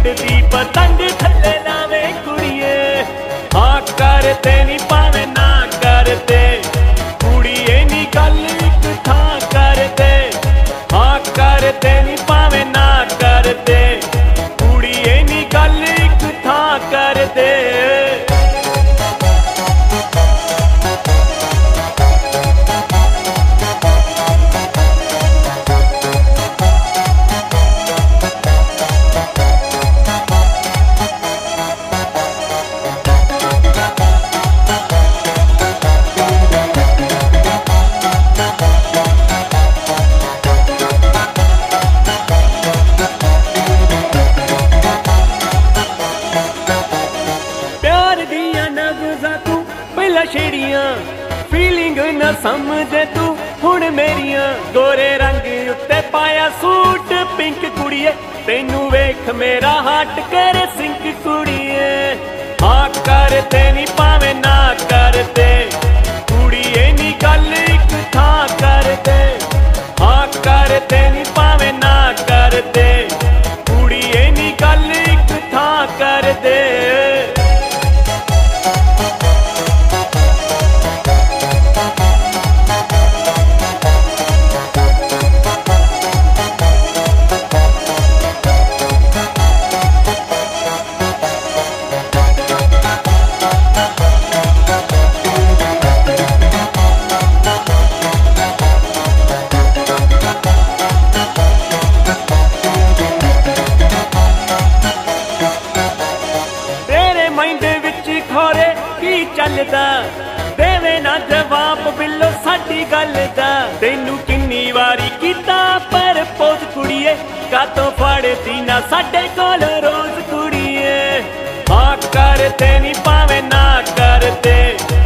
उड़दी पतंग थले लावे कुड़िए। हाँ करते नी पावे ना करते, कुड़िए नी गल एक थां करते। हाँ करते नी पावे ना करते, कुड़िए नी गल एक थां करते। छेड़ियां फीलिंग न समझे तू हुण मेरियां। गोरे रंग उत्ते पाया सूट पिंक कुड़िए, तेनू वेख मेरा हार्ट करे सिंक कुड़िए। हाँ करते नी पावे ना करते, कुड़िए नी गल एक थां करते। हाँ करते नी पावे ना करते, कुड़िए नी गल एक थां करते। खोरे की चलदा देवे ना जवाब बिल्लो साडी गल दा। तेनू किन्नी वारी कीता पर पोज कुड़िए, कातों फड़दी ना साडे कोल रोज कुड़िए। हाँ करते नी पावे ना करते,